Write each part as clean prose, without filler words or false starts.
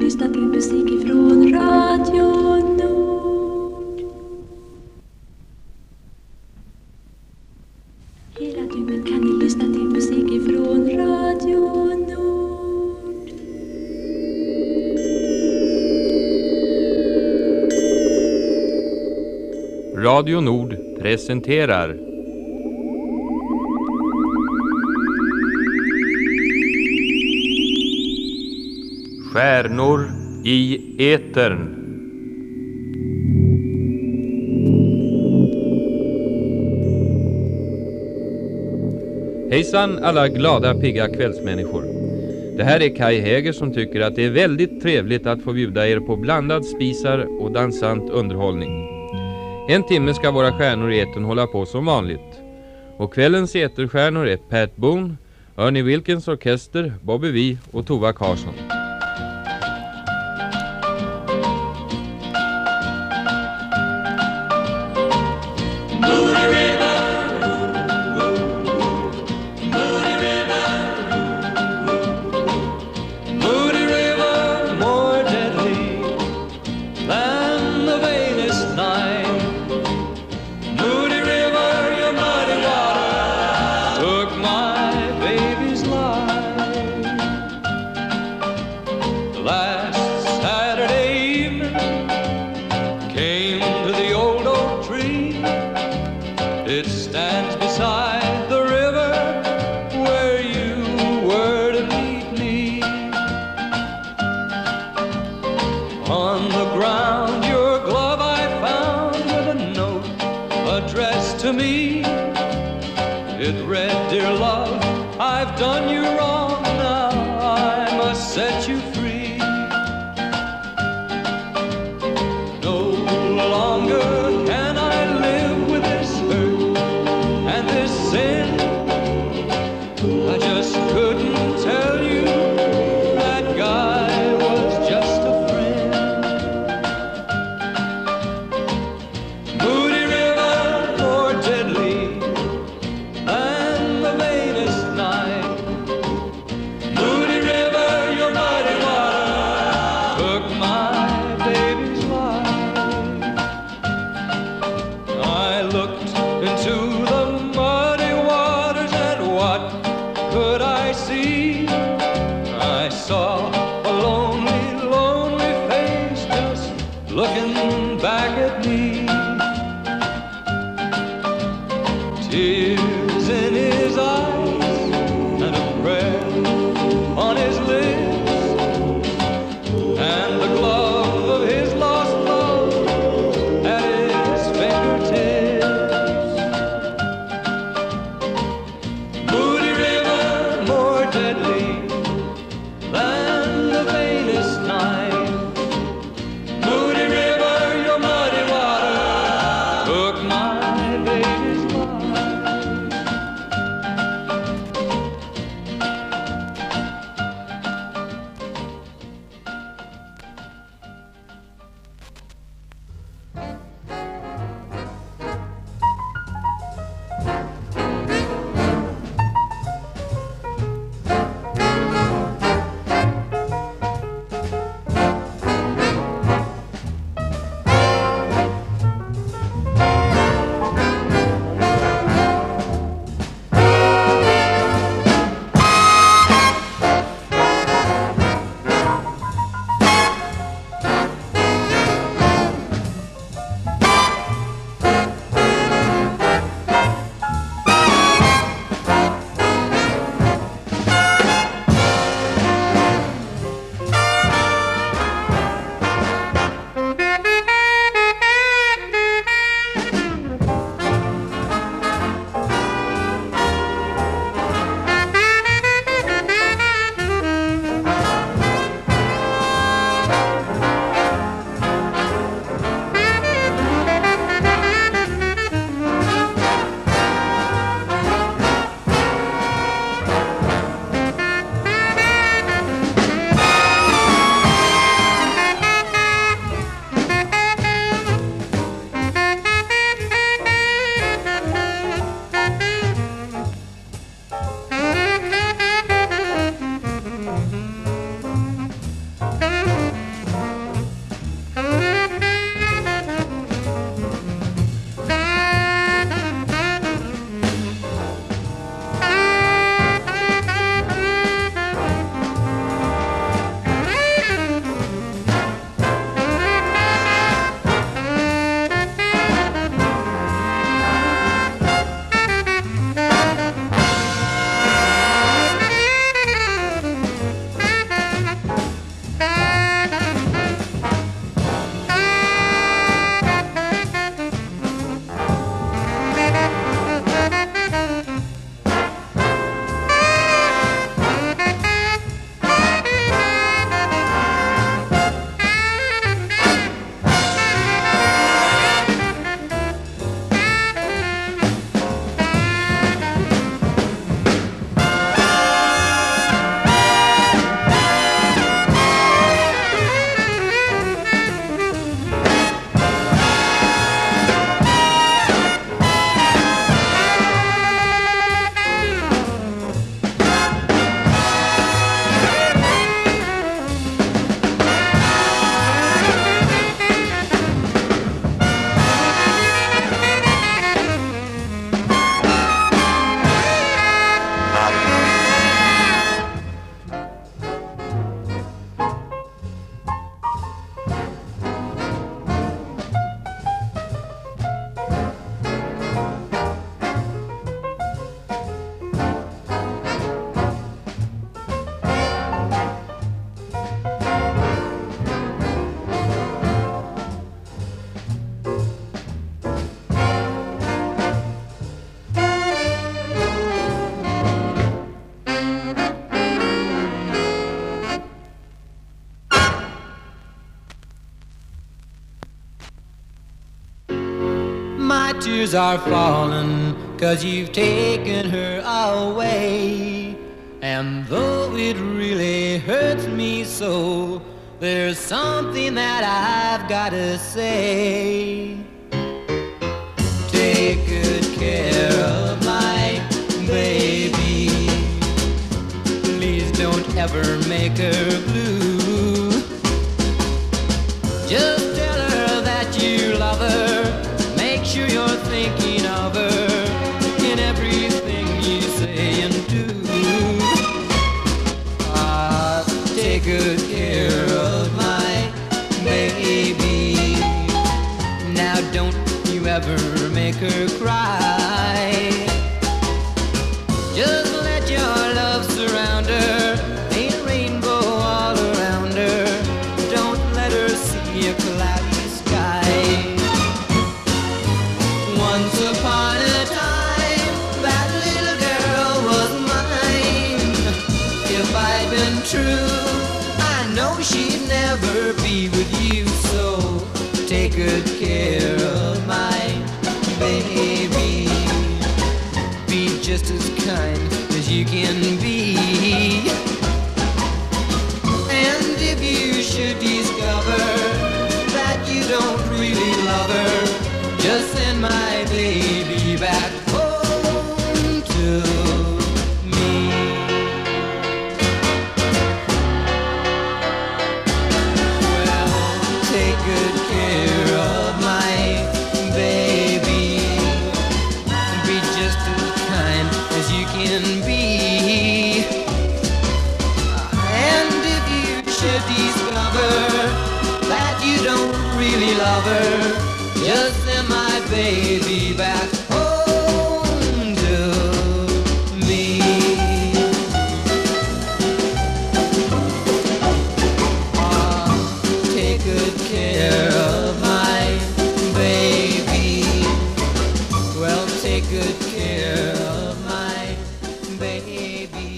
lyssna till musik ifrån Radio Nord. Hela dygnet kan ni lyssna till musik ifrån Radio Nord. Radio Nord presenterar Stjärnor i etern. Hejsan alla glada pigga kvällsmänniskor. Det här är Kai Häger som tycker att det är väldigt trevligt att få bjuda er på blandad spisar och dansant underhållning. En timme ska våra stjärnor i etern hålla på som vanligt. Och kvällens eterstjärnor är Pat Boone, Ernie Wilkins orkester, Bobby Vee och Tova Karlsson. Moody River, more deadly than My tears are falling 'cause you've taken her away. And though it really hurts me so, there's something that I've got to say. Take good care of my baby. Please don't ever make her blue. Just tell her that you love her. Make sure you're thinking of her in everything you say and do. Take good care of my baby. Now don't you ever make her cry. Just let your love surround her. Ain't a rainbow all around her. Don't let her see a cloudy sky. Once upon a time, that little girl was mine. If I'd been true, no, she'd never be with you, so take good care of my baby. Be just as kind as you can be. And if you should discover that you don't really love her, just send my baby back home to me. Take good care of my baby. Be just as kind as you can be. And if you should discover that you don't really love her, just send my baby back home to me. Take good care of my baby. Well, take good care of my baby.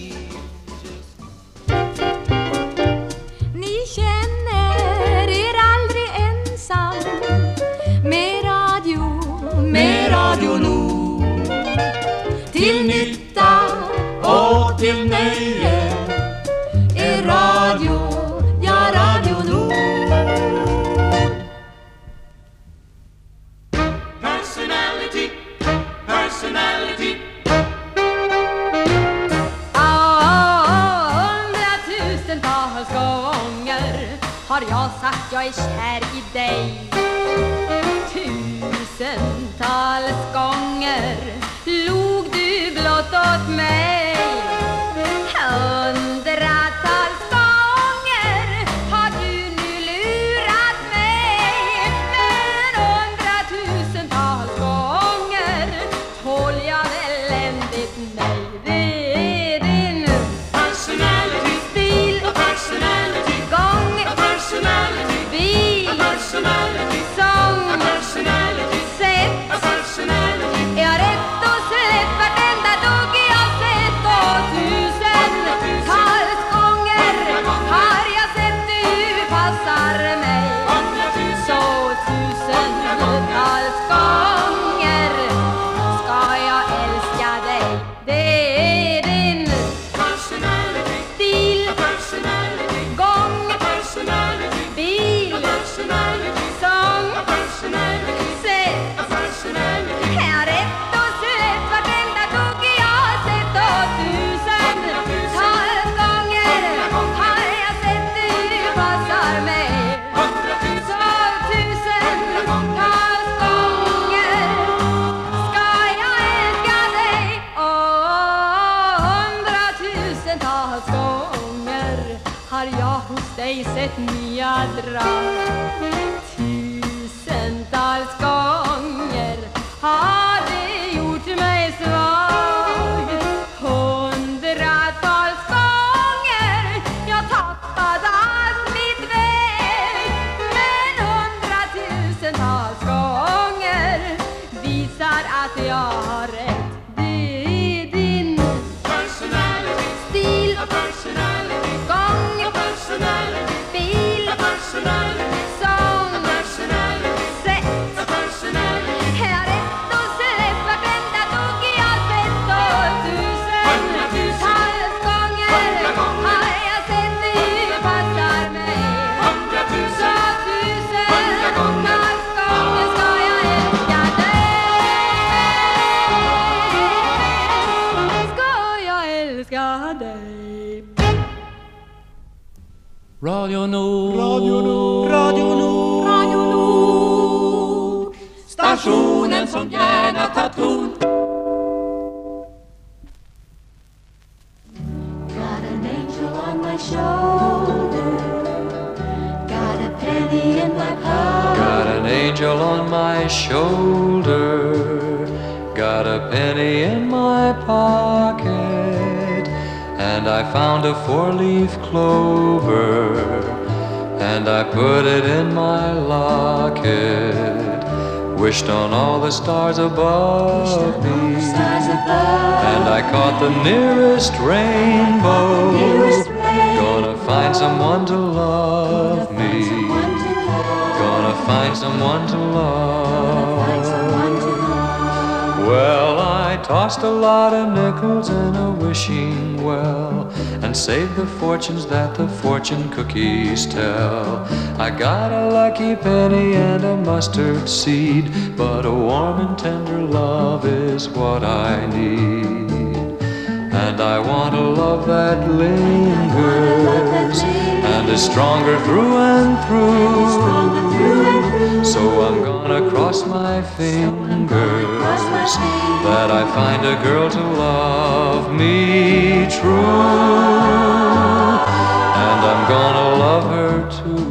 Ni känner er aldrig ensam med Radio Nord. Till nytta och till nöje är radio, ja, Radio Nord. Personality. 100,000-tals gånger har jag sagt jag är kär i dig. 1000-tals gånger log du blott åt mig. 100-tals gånger har du nu lurat mig. Men 100,000-tals gånger tål jag eländigt nej. Det är din Personality. stil, Personality. gång, Personality. bil, Personality. sång, Personality. sätt. Personality. Är jag rätt och slätt vartenda dugg jag sett. Och 1000-tals gånger har jag sett du passar mig. 100,000. Så 1000-tals gånger ska jag älska dig. Det är din Personality. stil, Personality. gång, Personality. bil, Personality. sång, Personality. sätt. Personality. Är jag rätt och slätt vartenda dugg jag sett. Och 1000-tals gånger har jag sett du passar mig. 100,000. Så 1000-tals gånger ska jag älska dig. Och 100,000-tals gånger har jag hos dig sett nya drag. 1000-tals gånger har det gjort mig svag. 100-tals gånger jag tappat allt mitt väg. Men 100,000-tals gånger visar att jag har rätt. Det är din Personality. stil, Personality. gång, Personality. bil, Personality. sång, Personality. sätt. Radio Nord. Radio Nord. Radio Nord. Radio Nord. Stationen som gärna tar ton. Got an angel on my shoulder. Got a penny in my pocket. Got an angel on my shoulder. Got a penny in my pocket. And I found a 4-leaf clover. And I put it in my locket. Wished on all the stars above me. And I caught the nearest rainbow. Gonna find someone to love me. Gonna find someone to love. Well, I tossed a lot of nickels in a wishing well and saved the fortunes that the fortune cookies tell. I got a lucky penny and a mustard seed, but a warm and tender love is what I need. And I want a love that lingers and is stronger through and through. So I'm gonna cross my fingers that I find a girl to love me true. And I'm gonna love her too.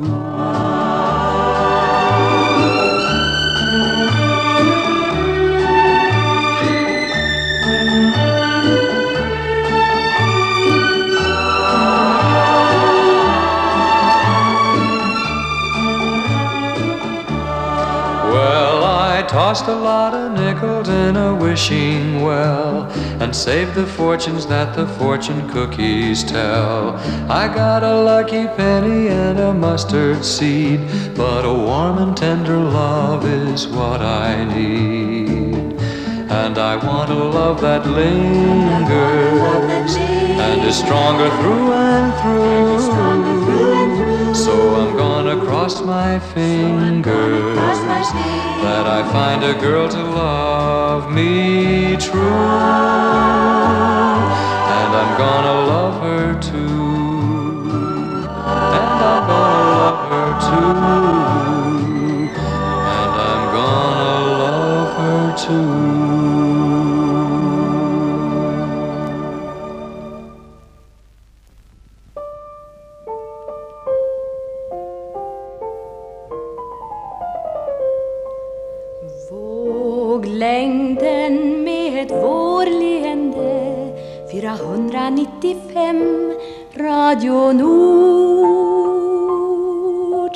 Tossed a lot of nickels in a wishing well and saved the fortunes that the fortune cookies tell. I got a lucky penny and a mustard seed, but a warm and tender love is what I need. And I want a love that lingers and is stronger through and through. So I'm gonna cross my fingers that I find a girl to love me true. And I'm gonna love her too. And I'm gonna love her too. And I'm gonna love her too. Våglängden med ett vårleende 495 Radio Nord.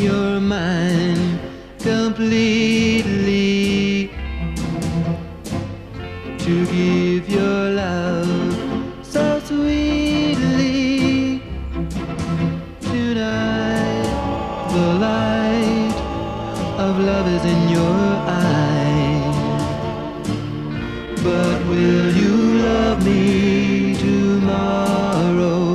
you're mine completely, to give your love so sweetly. Tonight the light of love is in your eyes, but will you love me tomorrow?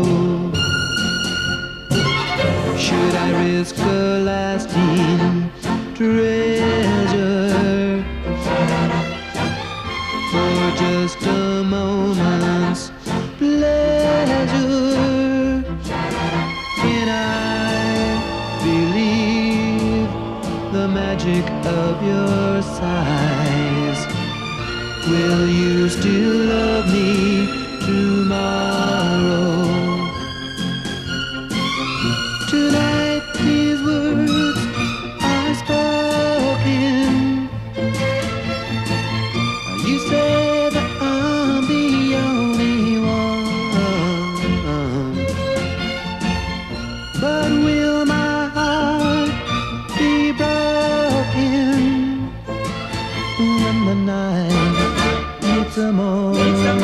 Should I risk a lasting treasure for just a moment's pleasure? Can I believe the magic of your sighs? Will you still love me tomorrow? Tonight these words are spoken. You say that I'm the only one, but will my heart be broken when the night meets the morning sun?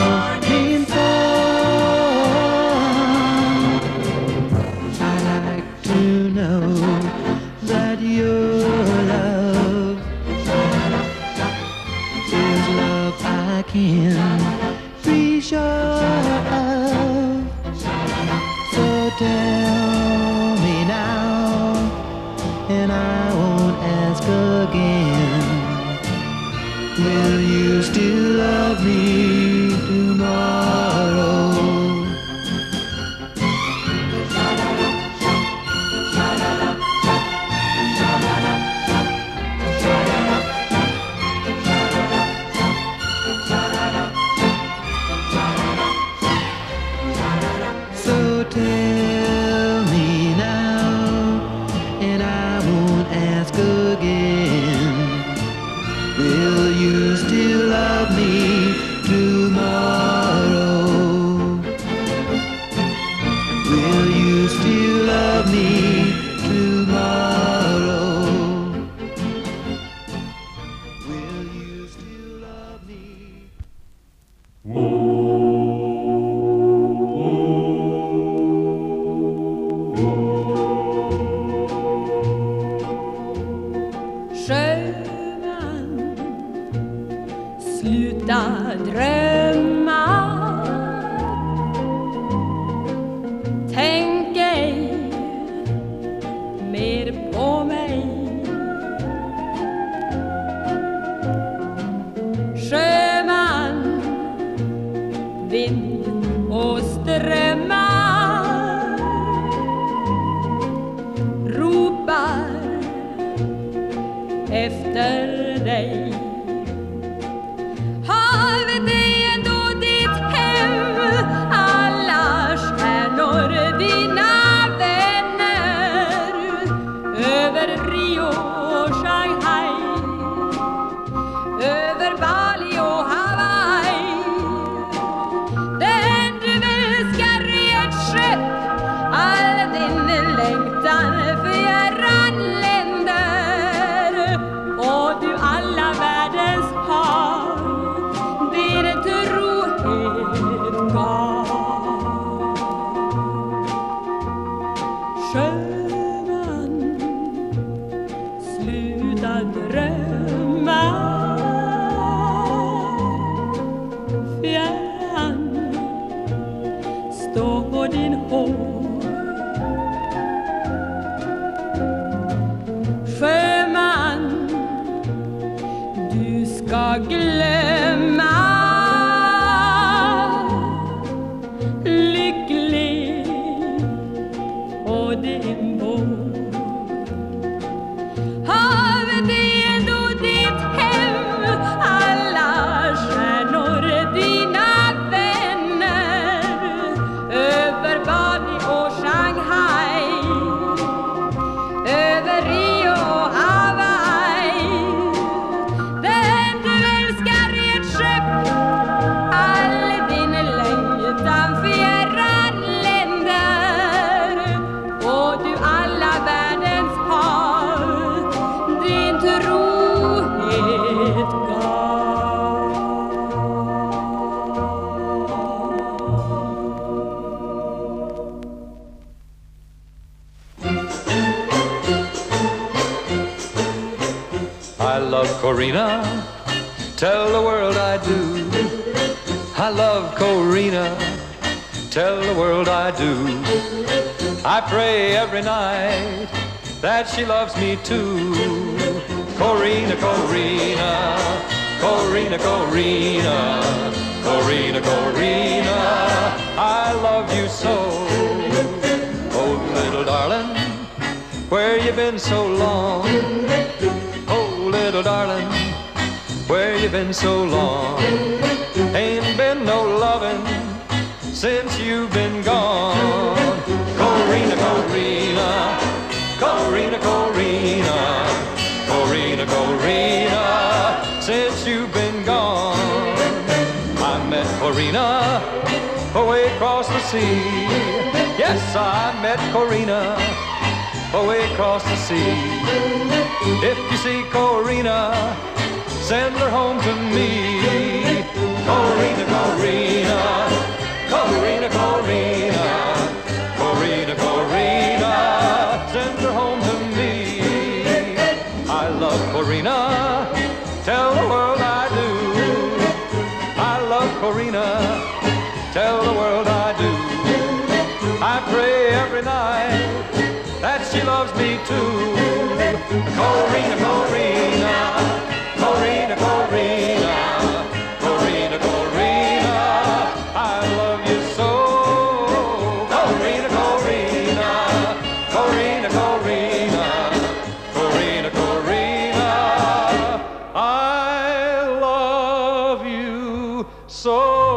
I'd like to know that your love is love I can be sure of. So tell me now, and I won't ask again. Will you still love me tomorrow? So tell me now, and I won't ask again. Will you still love me tomorrow? Will you still love me tomorrow? Will you still love me? Sjöman, sluta drömma. Tänk ej mer på mig. Sjöman, vind och strömmar ropar efter dig. Havet är ändå ditt hem, alla stjärnor dina vänner. Över Rio och Shanghai, över Bali och Hawaii. Den du älskar i ett skepp, all din längtan för fjärran länder. Och du alla världens hav, din trohet gav. Sjöman, sluta drömma. Fjärran står din hår. Sjöman, du ska glömma. Lycklig på din båt. Havet är ändå ditt hem, alla stjärnor dina vänner. Över Bali och Shanghai, över Rio och Hawaii. Den du älskar I love Corina, tell the world I do. I love Corina, tell the world I do. I pray every night that she loves me too. Corina, Corina, Corina, Corina, Corina, Corina, I love you so. Oh, little darling, where you been so long? Oh, little darling, where you been so long? Ain't been no loving since you've been gone. Corina, Corina, Corina, Corina, Corina, Corina, since you've been gone. I met Corina away across the sea. Yes, I met Corina away across the sea. If you see Corina, send her home to me. Corina, Corina, Corina, Corina, Corina, Corina, send her home to me. I love Corina, tell the world I do. I love Corina, tell the world I do. I pray every night that she loves me too. Corina, Corina, Corina, Corina, Corina, Corina, I love you so. Corina, Corina, Corina, Corina, Corina, Corina, I love you so.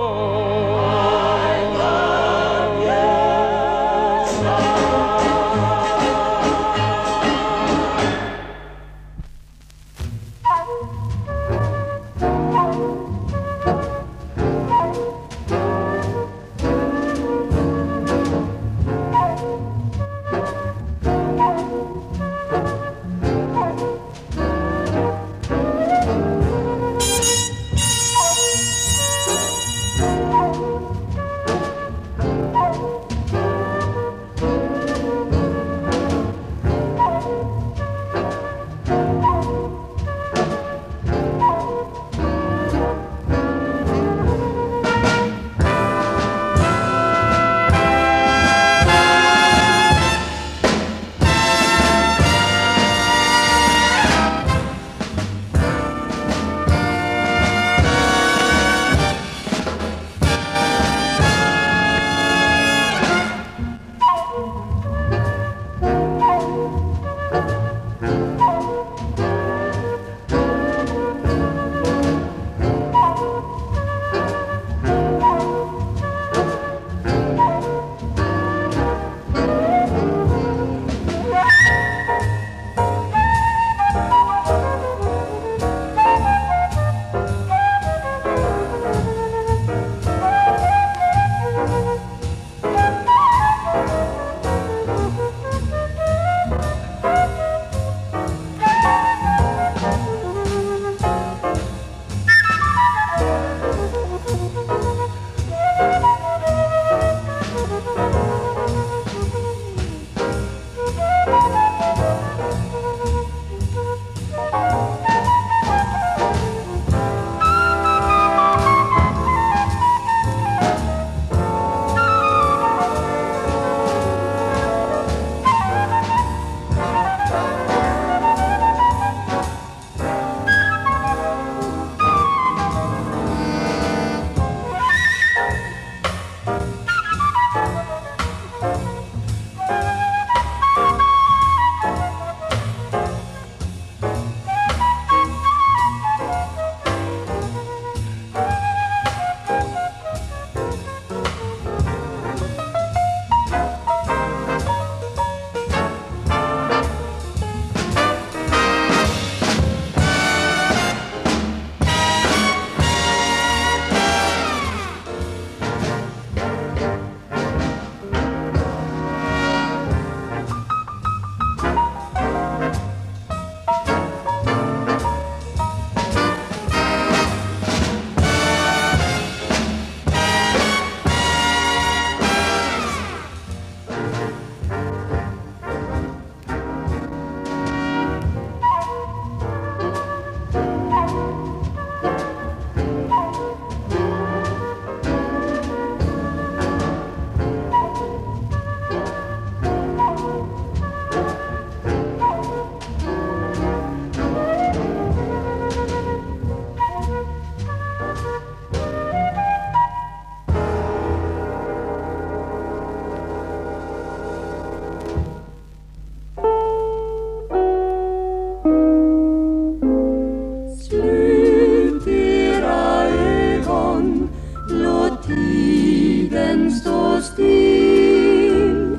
stå still.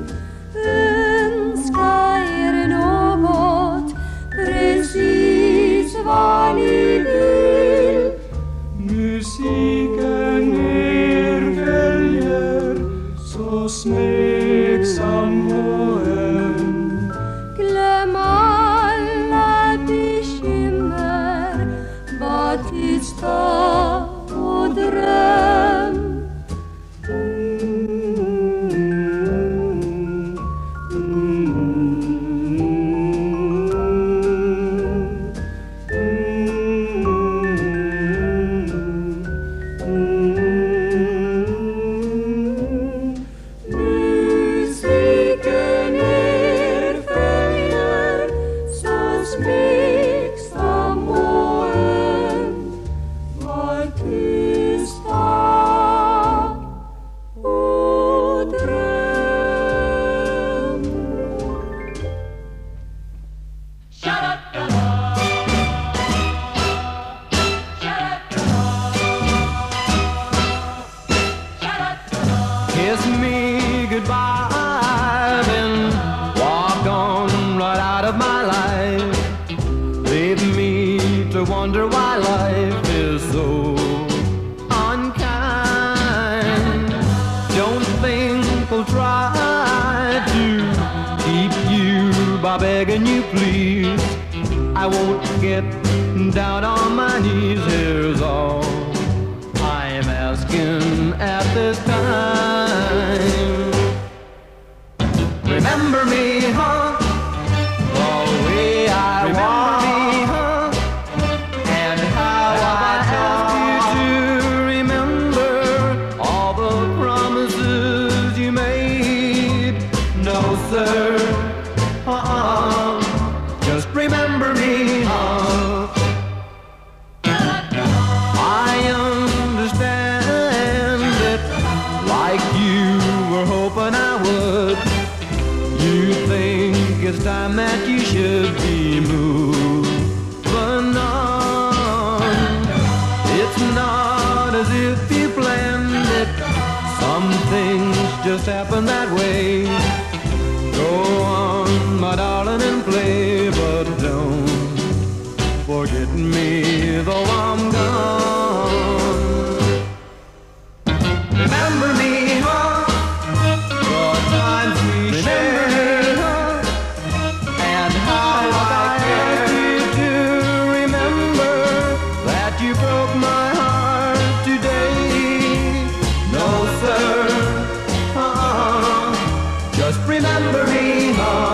Önska er något, precis vad ni vill. Musiken er följer så smeksam och öm. Glöm alla bekymmer, var tysta och dröm. Musiken er följer så smeksam och öm. Var tysta och dröm. Kiss me goodbye, then walk on right out of my life. Leave me to wonder why life is so unkind. Don't think we'll try to keep you by begging you please. I won't get down on my knees, here's all I'm asking at this time. Remember me, huh? The way I remember me, huh? And how I ask you to remember all the promises you made. No, sir, just remember me, huh? I understand it like you were hoping I would. You think it's time that you should be moving on. It's not as if you planned it. Some things just happen that way. Go on, my darling, and play, but don't forget me though I'm gone. Remember me, huh? The times we shared, huh? And how I asked you to remember that you broke my heart today. No, sir, just remember me, huh?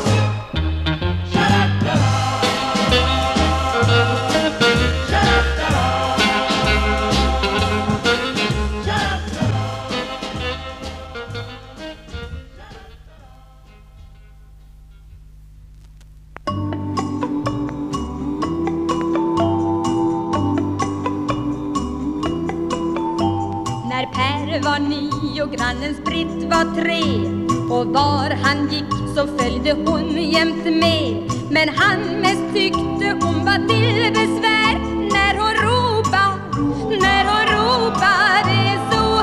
När Per var 9 och grannen Britt var 3, och var han gick så följde hon jämt med. Men han mest tyckte hon var till besvär när hon ropade så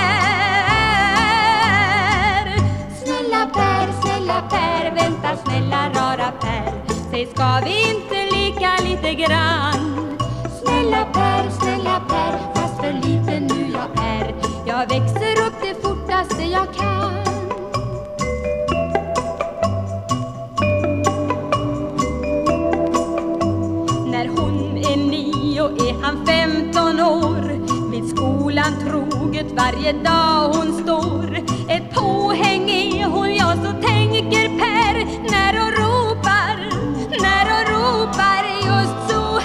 här. Snälla Per, vänta snälla rara Per, säg ska vi inte leka lite grann? Snälla Per, fast för liten nu jag är. Jag växer upp det fortaste jag kan. När hon är 9 är han 15 år. Vid skolan troget varje dag hon står. Ett påhäng är hon, ja så tänker Per, när hon ropar just så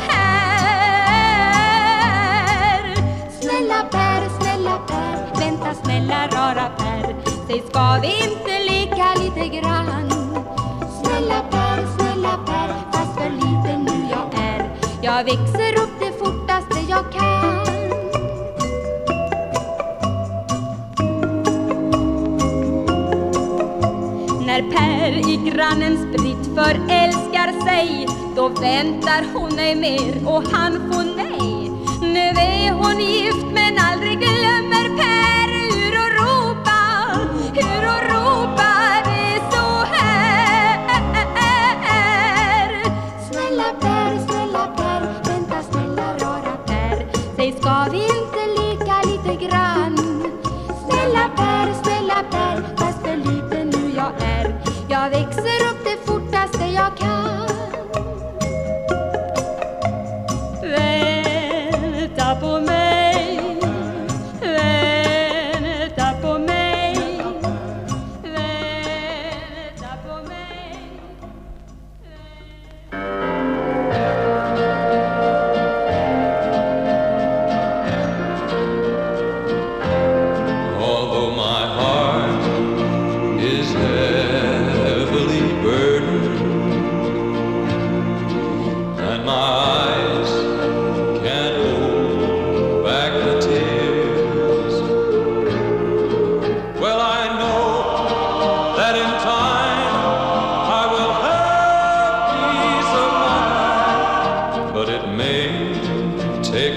här. Snälla Per, vänta snälla rara Per, säg ska vi inte leka lite grann? Snälla Per, fast för liten nu jag är. Jag växer upp det fortaste jag kan. När Per i grannens Britt förälskar sig, då väntar hon ej mer och han får nej. Nu är hon gift men aldrig glömmer Per hur och and my eyes can't hold back the tears. Well, I know that in time I will have peace of mind, but it may take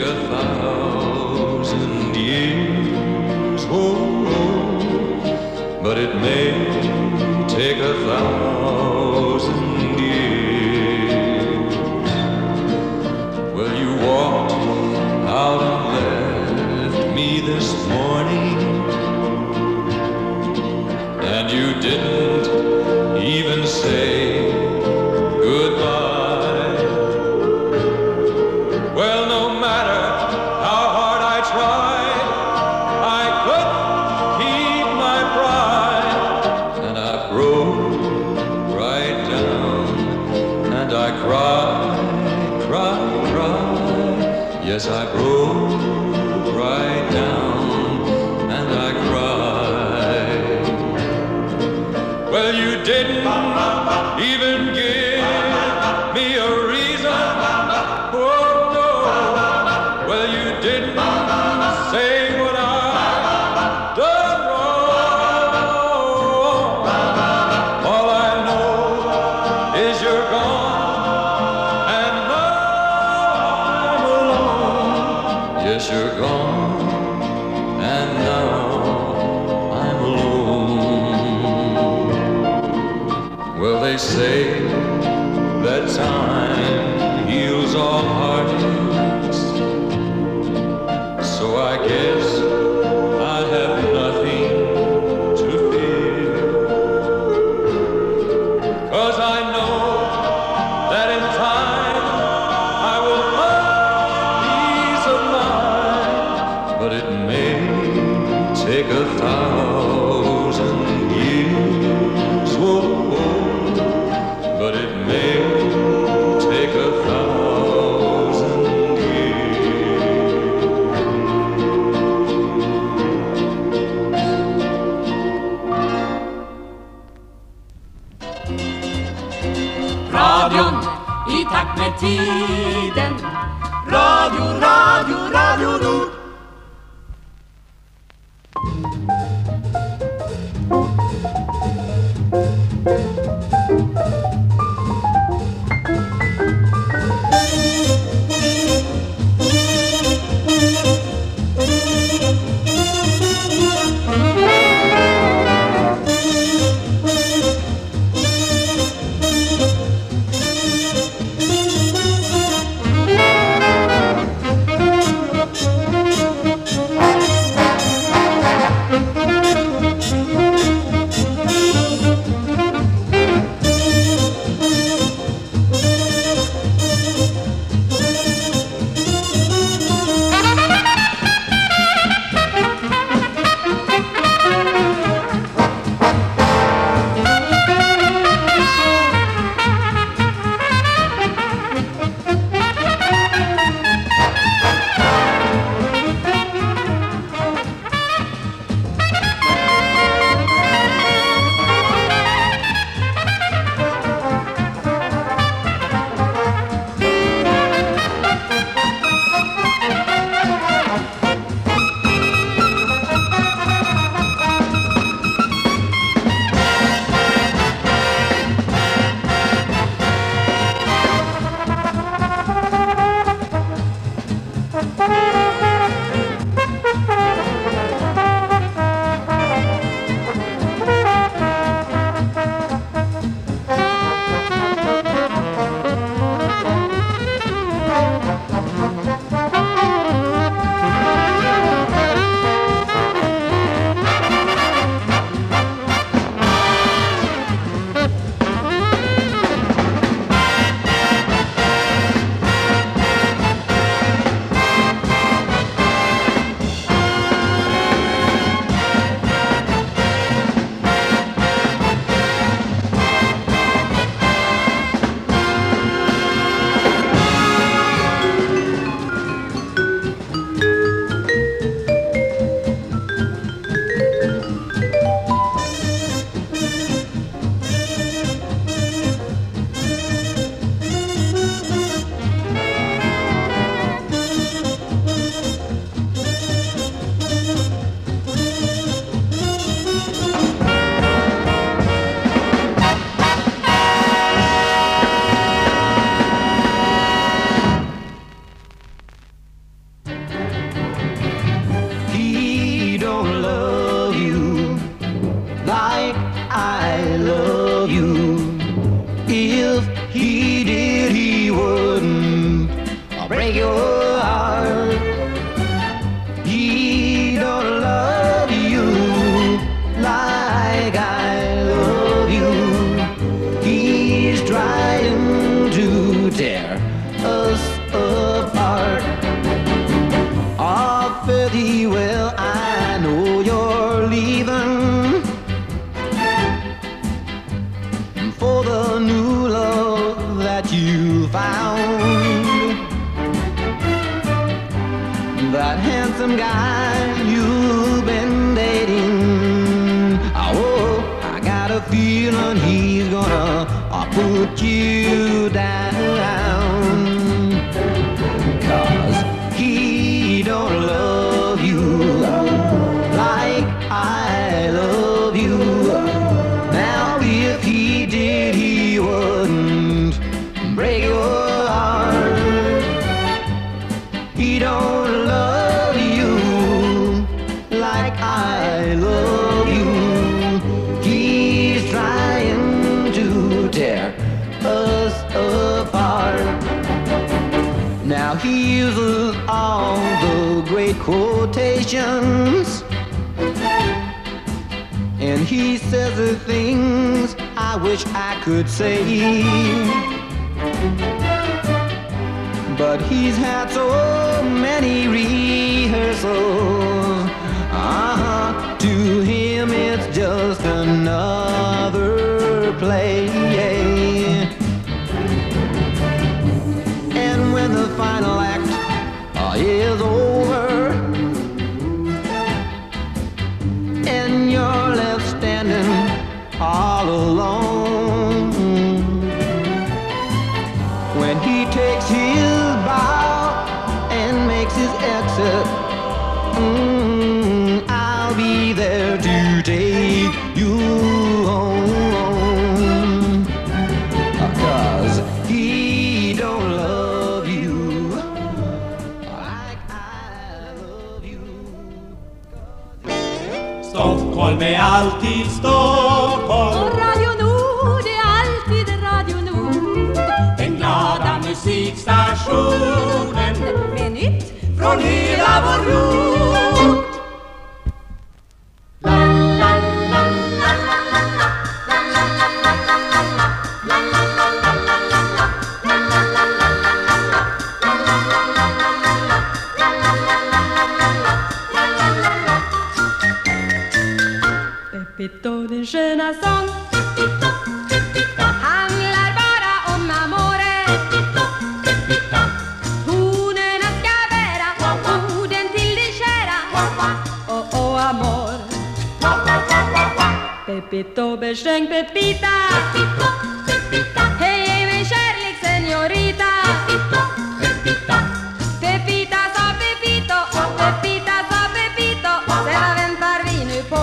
1,000 years. Oh, but it may take 1,000 years. Well, you walked out and left me this morning, and you didn't even say goodbye. Well, no matter how hard I tried, I couldn't keep my pride, and I broke right down, and I cried, cried, cried. Yes, I broke right down, and I cried. Well, you didn't even give me a reason. Oh, no. Well, you didn't say what I've done wrong. All I know is you're gone, and now I'm alone. Yes, you're gone, and now I'm alone. Well, they say that time heals all heartaches, so I guess I have nothing to fear, 'cause I know that in time I will find peace of mind, but it may take 1,000 years. Whoa, but it may take 1,000 years. Radion i takt med tiden. Radio, radio, Radio Nord. break your heart. He don't love you like I love you. He's trying to tear us apart. Oh, fairly well, I know you're leaving for the new love that you found. That handsome guy you've been dating, oh, I got a feeling he's gonna put you down. 'Cause he don't love you like I love you. Now if he did, he wouldn't break your heart. He don't love you like I love you. He's trying to tear us apart. Now he uses all the great quotations, and he says the things I wish I could say. But he's had so many rehearsals, to him it's just another play. And when the final act is over and you're left standing all alone, when he takes his bow and makes his exit, I'll be there to take you home. 'Cause he don't love you like I love you. Stockholm är alltid Stockholm. Och Radio Nord är alltid Radio Nord. Den glada musikstationen Med nytt från hela vår jord. Pepito, din sköna sång handlar bara om amore. Tonerna ska bära orden till din kära. Oh, amor. Pepito besjöng Pepita. Hej, ge mig kärlek, señorita. Pepita sa Pepito, Pepita sa Pepito. Sen väntar vi nu på.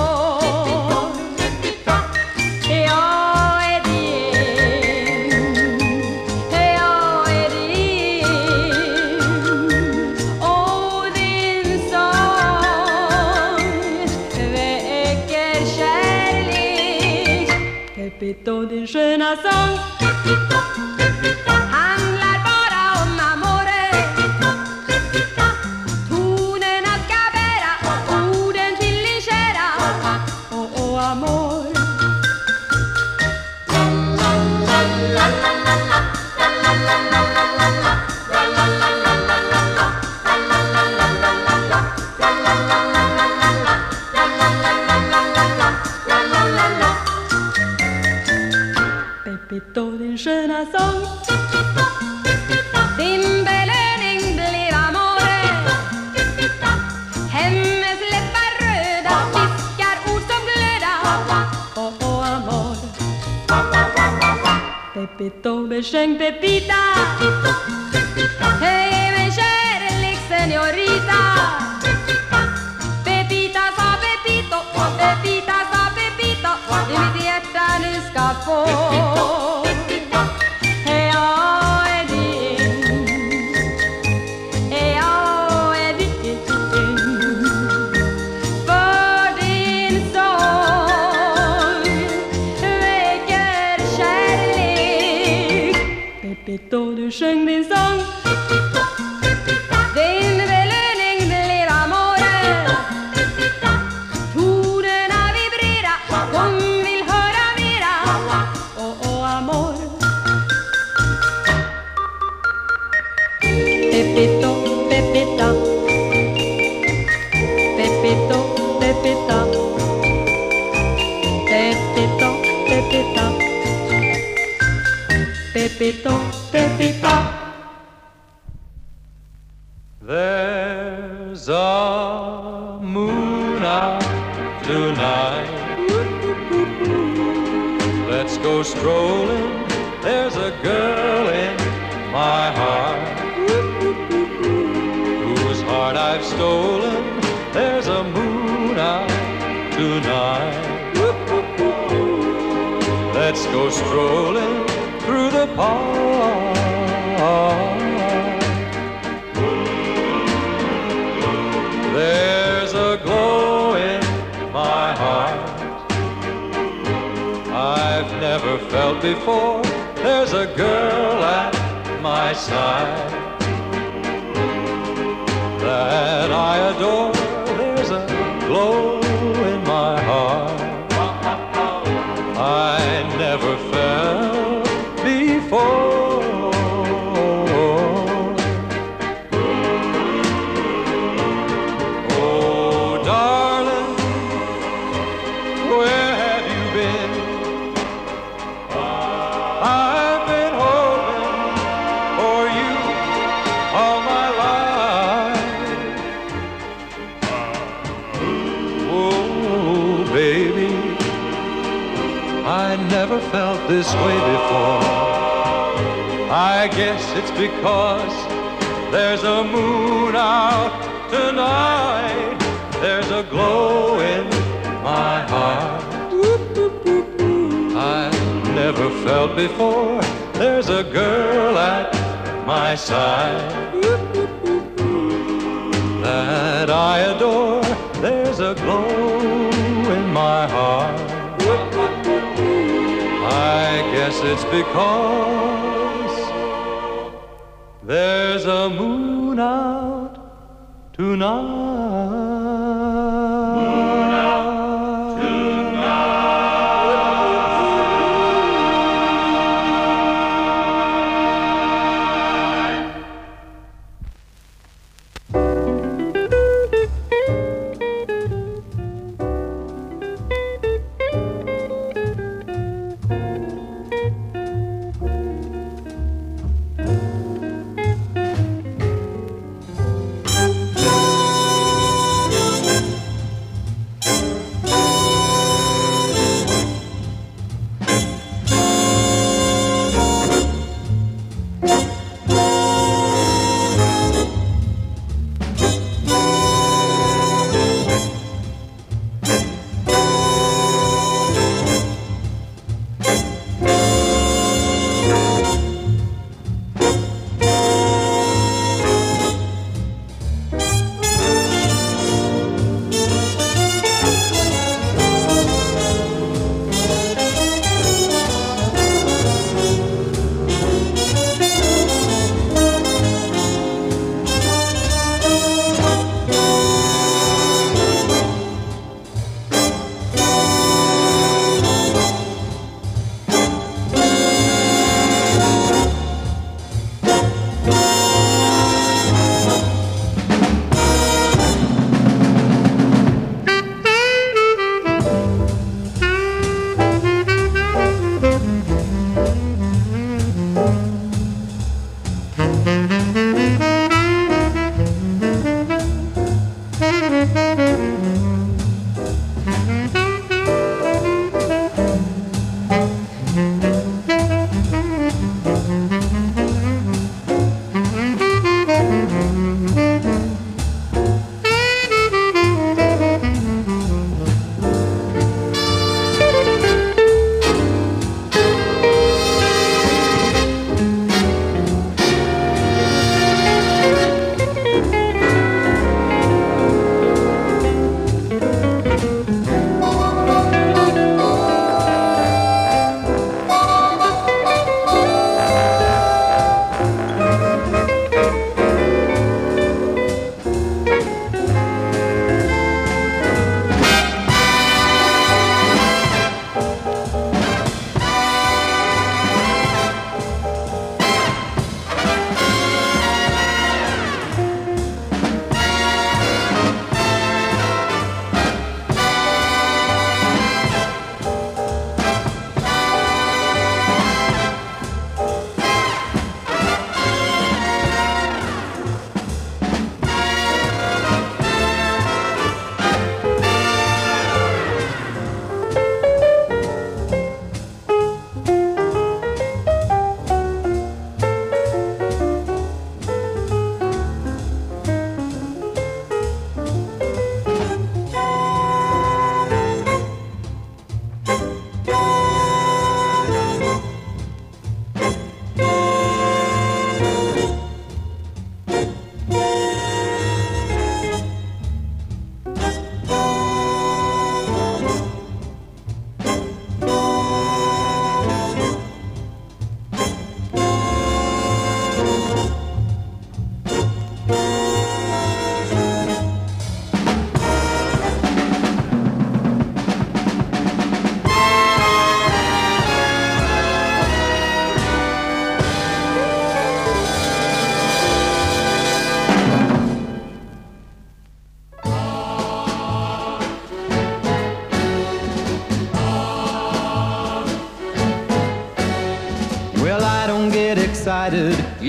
Pepito, din sköna sång handlar bara om amore. Tonerna ska bära orden till din kära. Oh, amor. Pepito, din sköna sång. Din belöning blev amore. Hennes läppar röda viskar ord som glöda. Oh, amor. Pepito besjöng Pepita. Hej, ge mig kärlek, señorita. Pepita sa Pepito, Pepita sa Pepito. Det mitt hjärta nu ska få. Pepito, du sjöng din sång Pepito, Pepito. There's a moon out tonight. Let's go strolling. There's a girl in my heart whose heart I've stolen. There's a moon out tonight. Let's go strolling through the park. There's a glow in my heart I've never felt before. There's a girl at my side that I adore. There's a glow in my heart I never felt before. Oh, darling, where have you been? I've been hoping for you all my life. Oh, baby, I never felt this way before. I guess it's because there's a moon out tonight. There's a glow in my heart I never felt before. There's a girl at my side that I adore. There's a glow in my heart. I guess it's because there's a moon out tonight. Moon out tonight.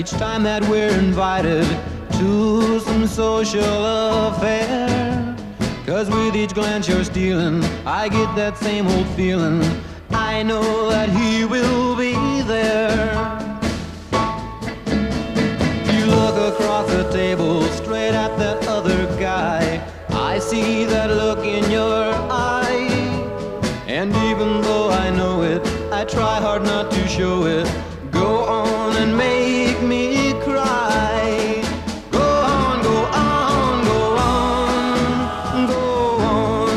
each time that we're invited to some social affair. 'Cause with each glance you're stealing, I get that same old feeling. I know that he will be there. You look across the table, straight at that other guy. I see that look in your eye. And even though I know it, I try hard not to show it. Go on and make me cry. Go on, go on, go on, go on.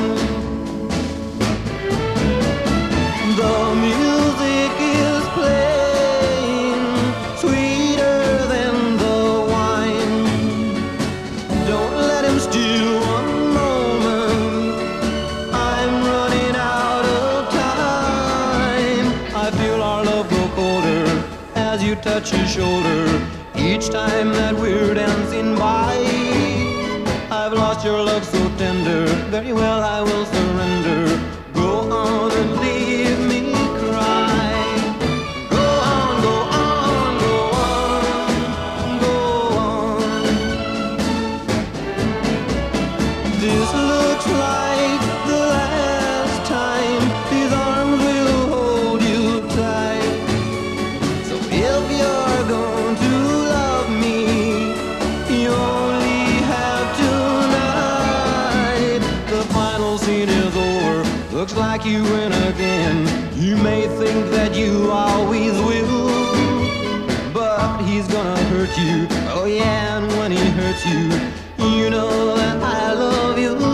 The music is playing, sweeter than the wine. Don't let him steal one moment. I'm running out of time. I feel our love grow colder as you touch his shoulder. Each time that we're dancing by, I've lost your love so tender. Very well, I will surrender. Go on and leave me cry. Go on, go on, go on, go on. This looks like the last time these arms will hold you tight. So if you're going to love me, you only have tonight. The final scene is over, looks like you win again. You may think that you always will, but he's gonna hurt you. Oh yeah, and when he hurts you, you know that I love you.